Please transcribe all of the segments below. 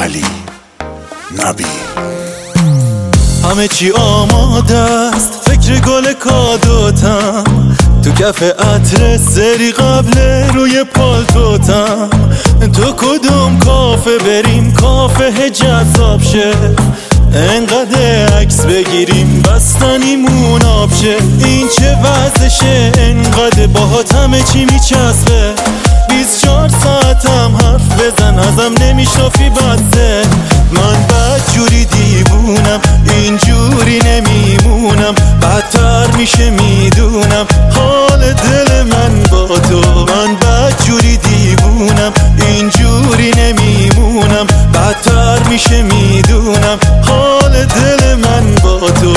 علی نبی. همه چی آماده است، فکر گل کادوتم، تو کف عطر سری قبل روی پالتوتم. تو کدوم کافه بریم، کافه جذاب شه، انقدر عکس بگیریم بستنیمون آب شه. این چه وضعشه، انقدر باهات همه چی میچسبه. 24 ساعتم حرف بزن، ازم نمیشنفی بسه. من بدجوری دیوونم، اینجوری نمیمونم، بدتر میشه میدونم حال دل من با تو. من بدجوری دیوونم، اینجوری نمیمونم، بدتر میشه میدونم حال دل من با تو.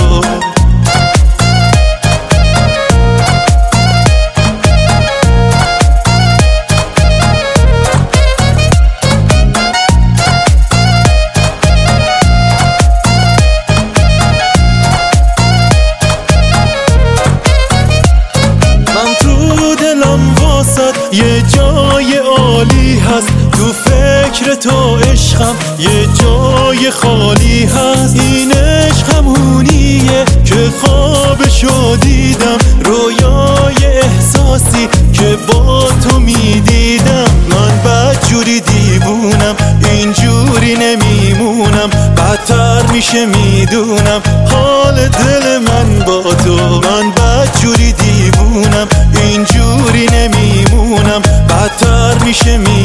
یه جای عالی هست، تو فکر تو عشقم یه جای خالی هست. این عشق همونیه که خوابشو دیدم، رویای احساسی که با تو میدیدم. من بدجوری دیوونم، اینجوری نمیمونم، بدتر میشه میدونم حال دل من با تو. من بدجوری دیوونم، اینجوری نمیمونم، بدتر میشه